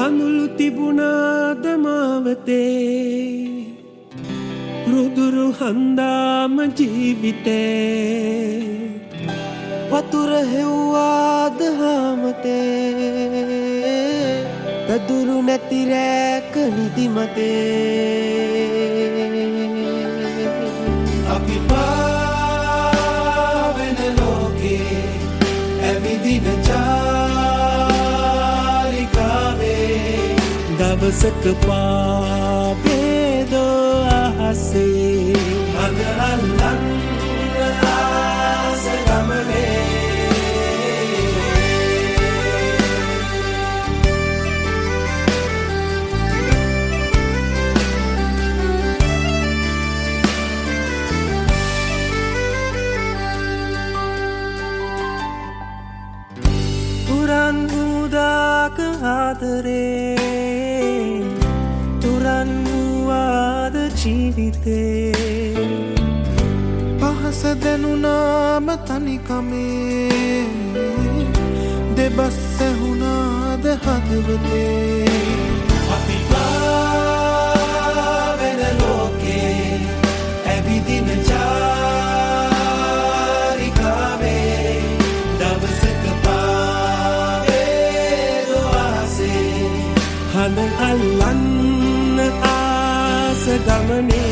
කඳුළු තිබුණාද මාවතේ රුදුරු හන්දාම ජීවිතේ වතුර හෙව්වාද හාමතේ පැදුරු නැති රැක නිදිමතේ අපි පාවෙන ලෝකේ ඇවිදින චාරිකාවේ දවසක පාවේදෝ අහසේ හඳ අල්ලන්න ආස ගමනේ තුරන් වූදාක ආදරේ තුරන් වූවාද ජීවිතේ පහස දැනුනාම තනිකමේ දෙබස් ඇහුණාද හදවතේ අපි පාවෙන ලෝකේ ඇවිදින චාරිකාවේ දවසක හඳ අල්ලන්න ආස ගමනේ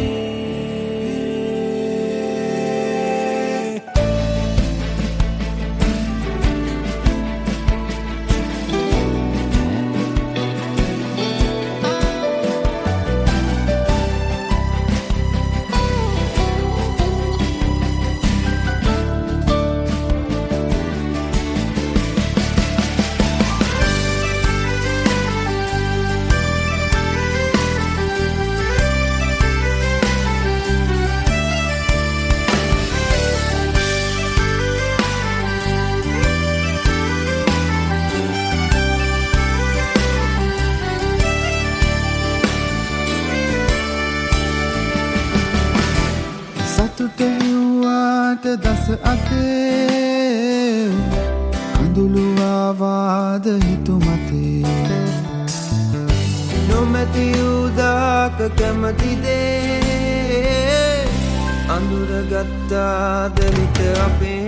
සතුටෙව්වාට දස අතේ කඳුළු ආවාද හිතුමතේ නොමැති උදාක කැමතිදේ අඳුරගත්තාද හිත අපේ